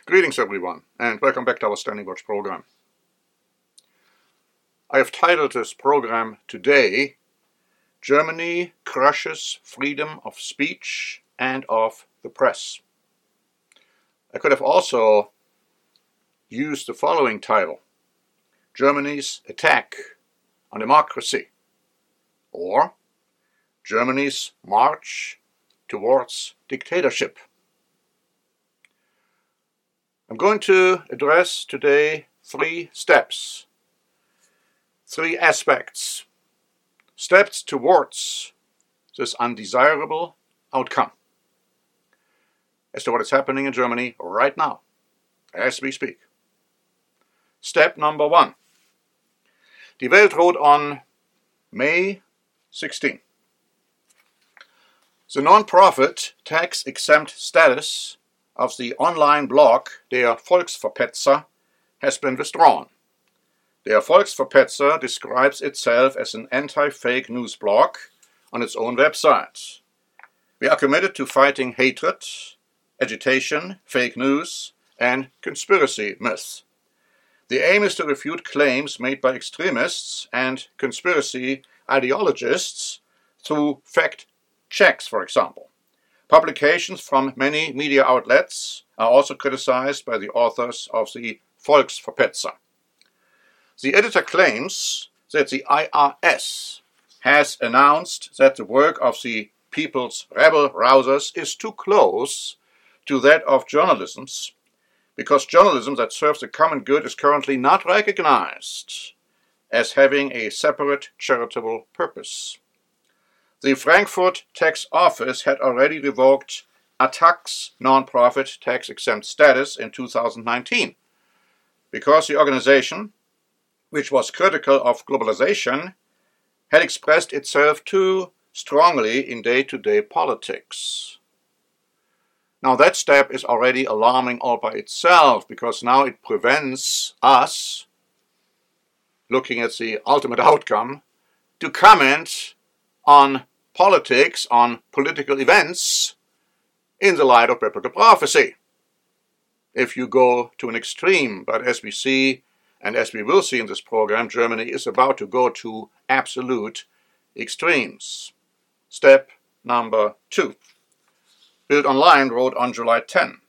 Greetings everyone, and welcome back to our Standing Watch program. I have titled this program today, Germany Crushes Freedom of Speech and of the Press. I could have also used the following title, Germany's Attack on Democracy, or Germany's March Towards Dictatorship. I'm going to address today three steps, three aspects, steps towards this undesirable outcome as to what is happening in Germany right now, as we speak. Step number one. Die Welt wrote on May 16. The non-profit tax-exempt status of the online blog Der Volksverpetzer has been withdrawn. Der Volksverpetzer describes itself as an anti-fake news blog on its own website. We are committed to fighting hatred, agitation, fake news, and conspiracy myths. The aim is to refute claims made by extremists and conspiracy ideologists through fact checks, for example. Publications from many media outlets are also criticized by the authors of the Volksverpetzer. The editor claims that the IRS has announced that the work of the People's Rebel Rousers is too close to that of journalism's, because journalism that serves the common good is currently not recognized as having a separate charitable purpose. The Frankfurt Tax Office had already revoked ATTAC's non-profit tax-exempt status in 2019 because the organization, which was critical of globalization, had expressed itself too strongly in day-to-day politics. Now that step is already alarming all by itself because now it prevents us, looking at the ultimate outcome, to comment on politics, on political events, in the light of biblical prophecy. If you go to an extreme, but as we see, and as we will see in this program, Germany is about to go to absolute extremes. Step number two. Bild Online wrote on July 10.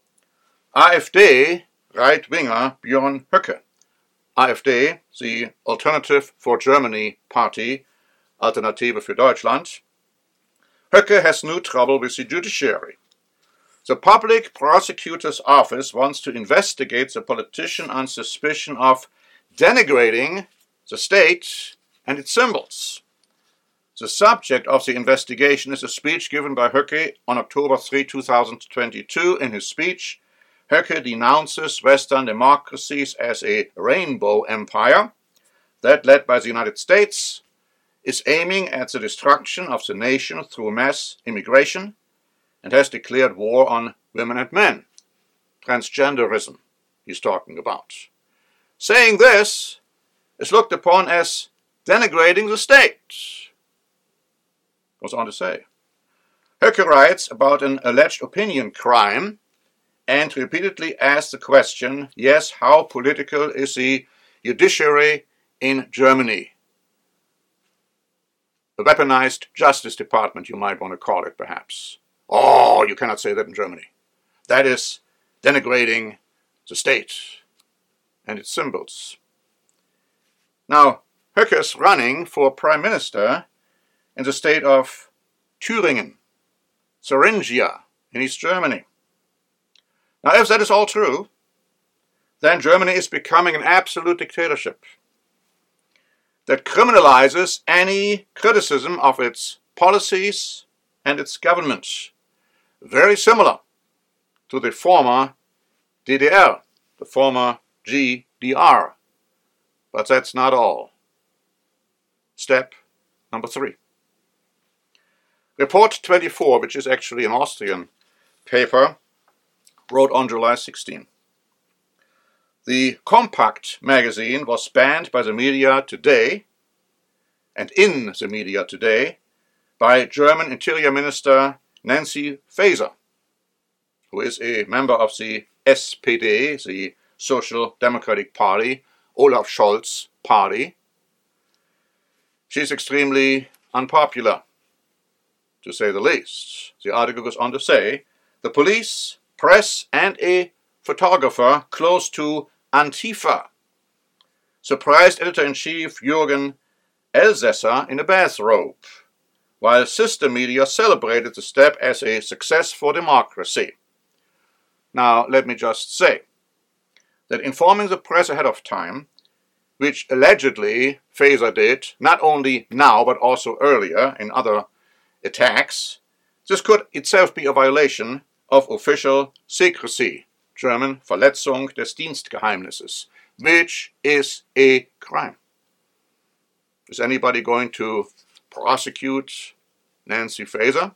AfD right-winger Björn Höcke. AfD, the Alternative for Germany Party, Alternative für Deutschland. Höcke has new trouble with the judiciary. The Public Prosecutor's Office wants to investigate the politician on suspicion of denigrating the state and its symbols. The subject of the investigation is a speech given by Höcke on October 3, 2022. In his speech, Höcke denounces Western democracies as a rainbow empire that, led by the United States, is aiming at the destruction of the nation through mass immigration and has declared war on women and men. Transgenderism he's talking about. Saying this is looked upon as denigrating the state. Goes on to say. Höcke writes about an alleged opinion crime and repeatedly asks the question, yes, how political is the judiciary in Germany? A weaponized justice department, you might want to call it, perhaps. Oh, you cannot say that in Germany. That is denigrating the state and its symbols. Now, Höcke is running for prime minister in the state of Thüringen, Thuringia, in East Germany. Now, if that is all true, then Germany is becoming an absolute dictatorship that criminalizes any criticism of its policies and its government. Very similar to the former DDR, the former GDR. But that's not all. Step number three. Report 24, which is actually an Austrian paper, wrote on July 16. The Compact magazine was banned by the media today, and in the media today, by German Interior Minister Nancy Faeser, who is a member of the SPD, the Social Democratic Party, Olaf Scholz party. She's extremely unpopular, to say the least. The article goes on to say, the police, press, and a photographer close to Antifa surprised editor-in-chief Jürgen Elsässer in a bathrobe, while sister media celebrated the step as a success for democracy. Now, let me just say that informing the press ahead of time, which allegedly Faeser did, not only now but also earlier in other attacks, this could itself be a violation of official secrecy, German Verletzung des Dienstgeheimnisses, which is a crime. Is anybody going to prosecute Nancy Faeser?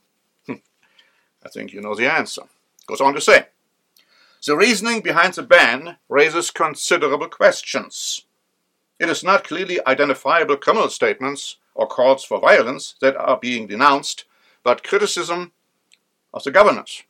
I think you know the answer. Goes on to say, the reasoning behind the ban raises considerable questions. It is not clearly identifiable criminal statements or calls for violence that are being denounced, but criticism of the government.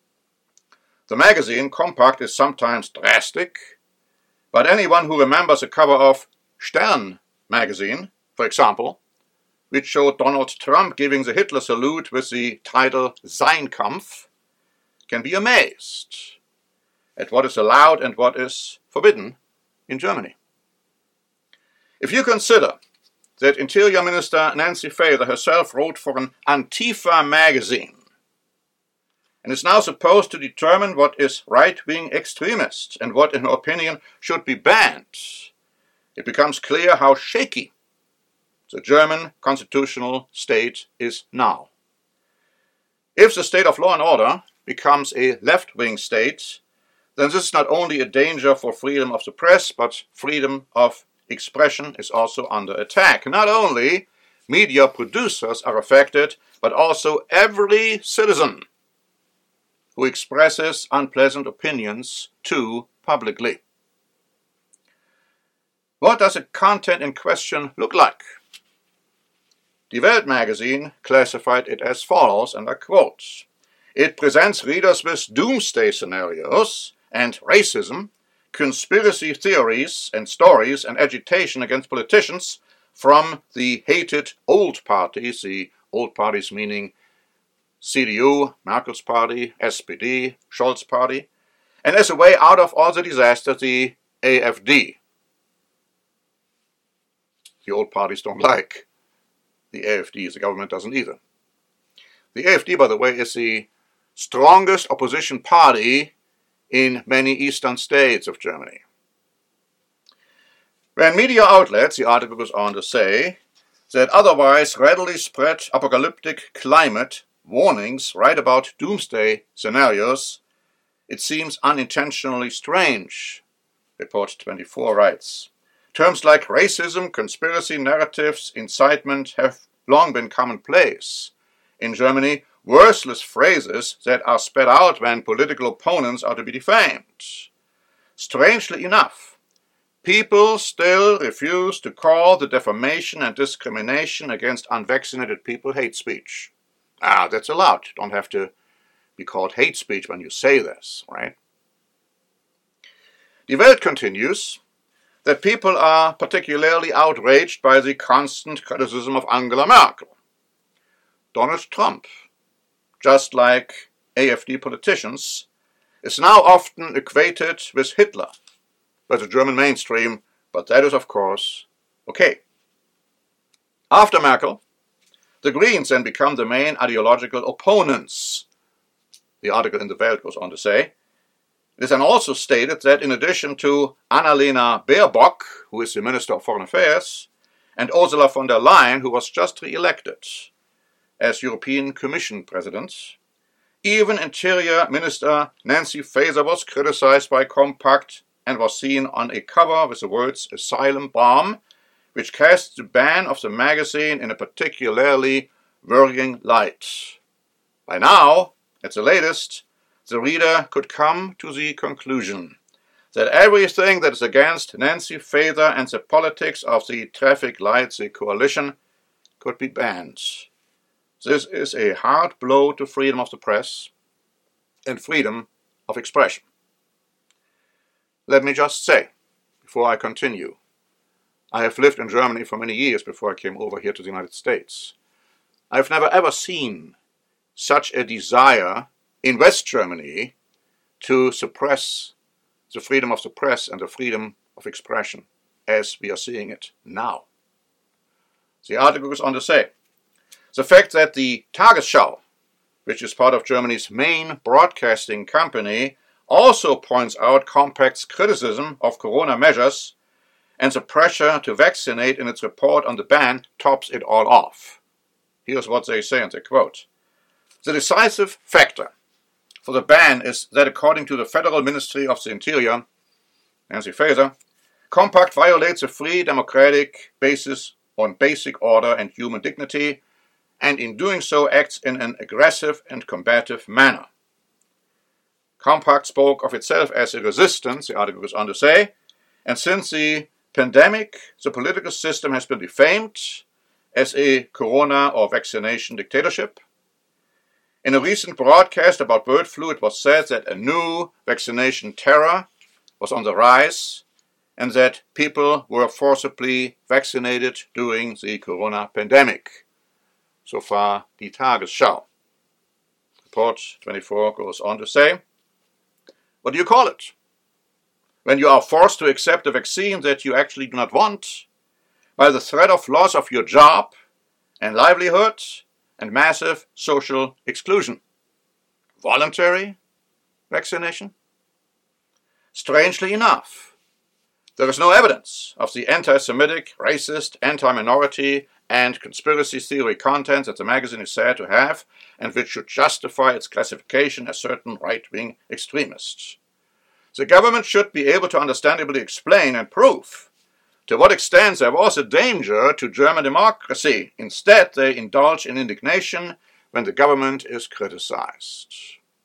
The magazine Compact is sometimes drastic, but anyone who remembers the cover of Stern magazine, for example, which showed Donald Trump giving the Hitler salute with the title Sein Kampf, can be amazed at what is allowed and what is forbidden in Germany. If you consider that Interior Minister Nancy Faeser herself wrote for an Antifa magazine and is now supposed to determine what is right-wing extremist and what, in her opinion, should be banned, it becomes clear how shaky the German constitutional state is now. If the state of law and order becomes a left-wing state, then this is not only a danger for freedom of the press, but freedom of expression is also under attack. Not only media producers are affected, but also every citizen who expresses unpleasant opinions too publicly. What does the content in question look like? Die Welt magazine classified it as follows, and I quote, "It presents readers with doomsday scenarios and racism, conspiracy theories and stories and agitation against politicians from the hated old parties," the old parties meaning CDU, Merkel's party, SPD, Scholz party, and as a way out of all the disaster, the AfD. The old parties don't like the AfD, the government doesn't either. The AfD, by the way, is the strongest opposition party in many eastern states of Germany. When media outlets, the article goes on to say, that otherwise readily spread apocalyptic climate warnings write about doomsday scenarios, it seems unintentionally strange, Report 24 writes. Terms like racism, conspiracy narratives, incitement have long been commonplace. In Germany, worthless phrases that are spat out when political opponents are to be defamed. Strangely enough, people still refuse to call the defamation and discrimination against unvaccinated people hate speech. That's allowed. You don't have to be called hate speech when you say this, right? Die Welt continues that people are particularly outraged by the constant criticism of Angela Merkel. Donald Trump, just like AfD politicians, is now often equated with Hitler by the German mainstream, but that is, of course, okay. After Merkel, the Greens then become the main ideological opponents. The article in the Welt goes on to say, it is then also stated that in addition to Annalena Baerbock, who is the Minister of Foreign Affairs, and Ursula von der Leyen, who was just re-elected as European Commission President, even Interior Minister Nancy Faeser was criticized by Compact and was seen on a cover with the words "Asylum Bomb," which casts the ban of the magazine in a particularly worrying light. By now, at the latest, the reader could come to the conclusion that everything that is against Nancy Faeser and the politics of the traffic lights, the coalition, could be banned. This is a hard blow to freedom of the press and freedom of expression. Let me just say, before I continue, I have lived in Germany for many years before I came over here to the United States. I've never ever seen such a desire in West Germany to suppress the freedom of the press and the freedom of expression as we are seeing it now. The article goes on to say, the fact that the Tagesschau, which is part of Germany's main broadcasting company, also points out Compact's criticism of corona measures and the pressure to vaccinate in its report on the ban tops it all off. Here's what they say, and they quote, "The decisive factor for the ban is that according to the Federal Ministry of the Interior, Nancy Faeser, Compact violates a free democratic basis on basic order and human dignity, and in doing so acts in an aggressive and combative manner. Compact spoke of itself as a resistance," the article goes on to say, "and since the pandemic, the political system has been defamed as a corona or vaccination dictatorship. In a recent broadcast about bird flu, it was said that a new vaccination terror was on the rise and that people were forcibly vaccinated during the corona pandemic." So far, die Tagesschau. Report 24 goes on to say, what do you call it? When you are forced to accept a vaccine that you actually do not want, while the threat of loss of your job and livelihood and massive social exclusion. Voluntary vaccination? Strangely enough, there is no evidence of the anti-Semitic, racist, anti-minority, and conspiracy theory content that the magazine is said to have and which should justify its classification as certain right-wing extremists. The government should be able to understandably explain and prove to what extent there was a danger to German democracy. Instead, they indulge in indignation when the government is criticized.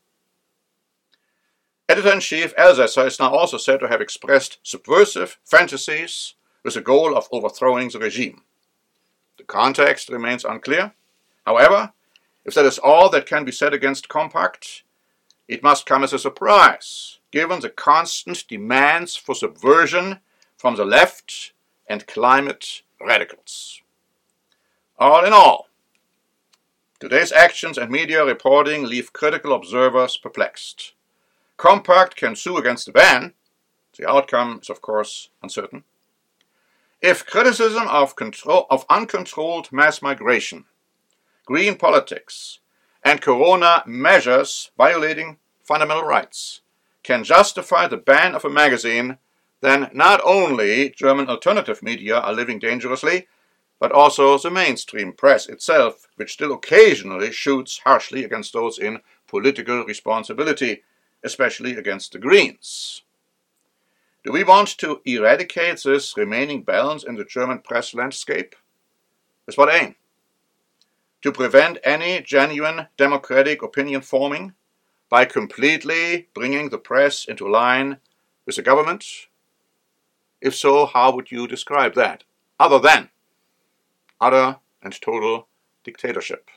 Editor-in-Chief Elsässer is now also said to have expressed subversive fantasies with the goal of overthrowing the regime. The context remains unclear. However, if that is all that can be said against Compact, it must come as a surprise, given the constant demands for subversion from the left and climate radicals. All in all, today's actions and media reporting leave critical observers perplexed. Compact can sue against the ban. The outcome is, of course, uncertain. If criticism of uncontrolled mass migration, green politics, and corona measures violating fundamental rights can justify the ban of a magazine, then not only German alternative media are living dangerously, but also the mainstream press itself, which still occasionally shoots harshly against those in political responsibility, especially against the Greens. Do we want to eradicate this remaining balance in the German press landscape? With what aim? To prevent any genuine democratic opinion forming by completely bringing the press into line with the government? If so, how would you describe that? Other than utter and total dictatorship.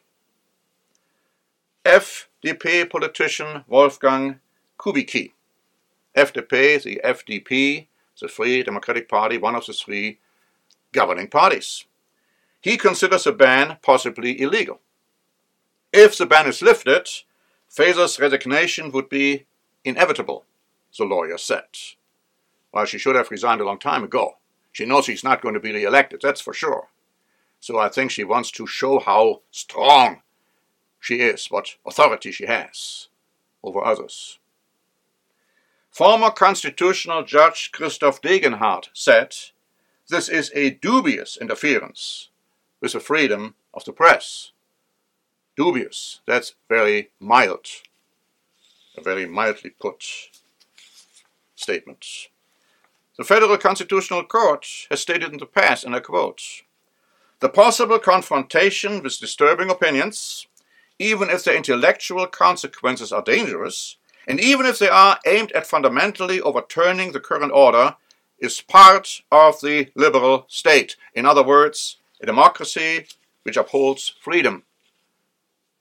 FDP politician Wolfgang Kubicki. FDP, the FDP, the Free Democratic Party, one of the three governing parties. He considers the ban possibly illegal. If the ban is lifted, Faeser's resignation would be inevitable, the lawyer said. Well, she should have resigned a long time ago. She knows she's not going to be re-elected, that's for sure. So I think she wants to show how strong she is, what authority she has over others. Former constitutional judge Christoph Degenhardt said, "This is a dubious interference with the freedom of the press." Dubious, that's very mild, a very mildly put statement. The Federal Constitutional Court has stated in the past, and I quote, "The possible confrontation with disturbing opinions, even if their intellectual consequences are dangerous, and even if they are aimed at fundamentally overturning the current order, is part of the liberal state. In other words, a democracy which upholds freedom."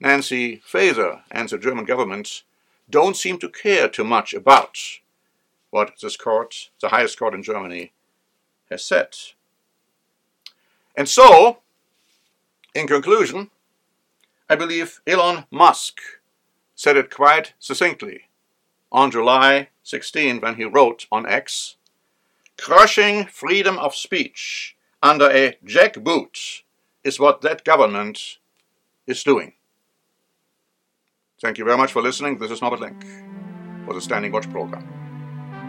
Nancy Faeser and the German government don't seem to care too much about what this court, the highest court in Germany, has said. And so, in conclusion, I believe Elon Musk said it quite succinctly on July 16 when he wrote on X, "Crushing freedom of speech under a jackboot is what that government is doing." Thank you very much for listening. This is Norbert Lenk for the Standing Watch program.